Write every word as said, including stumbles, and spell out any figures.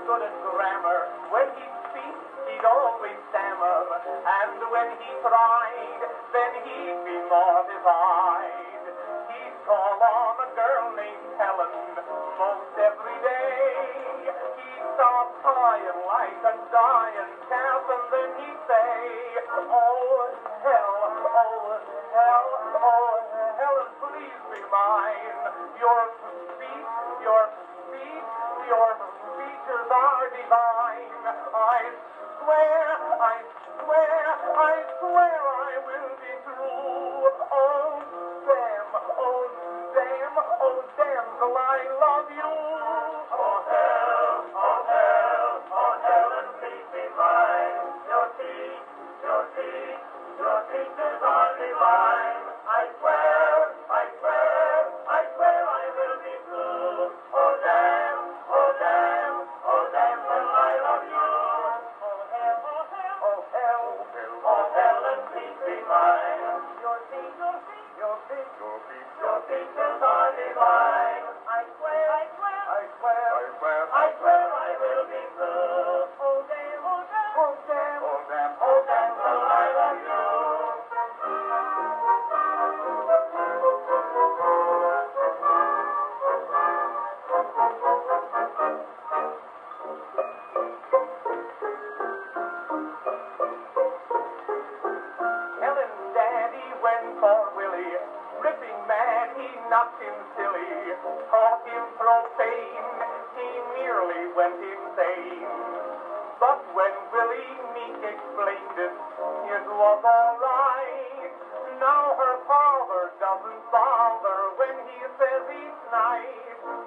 good at grammar. When he speaks, he'd always stammer. And when he cried, then he'd be mortified. He'd call on a girl named Helen most every day. He'd start crying like a dying calf, and then he'd say, oh, hell, oh, hell, oh, Helen, please be mine. Your speech, your speech, your speeches are divine. I swear, I swear, I swear I will be true. Oh, damn, oh, damn, oh, damn, till I love you. Oh, hell, oh, hell, oh, Helen, please be mine. Your teeth, your teeth, your teachers are divine. I swear, I swear, I swear I will be true. Oh, damn, oh, damn, oh, damn, till I love you. Oh, hell, oh, hell, oh, hell, oh, Helen, please be mine. Your teeth, your teeth, your teeth, your teeth, your teachers are divine. I swear, I swear, I swear, I swear, I swear I will be true. Oh, damn, oh, damn, oh, damn, oh, damn, oh, damn, till I love you. Helen's daddy went for Willie, ripping mad, he knocked him silly, taught him profane, he nearly went insane. But when Willie Meek explained it, it was alright. Now her father doesn't bother when he says each night,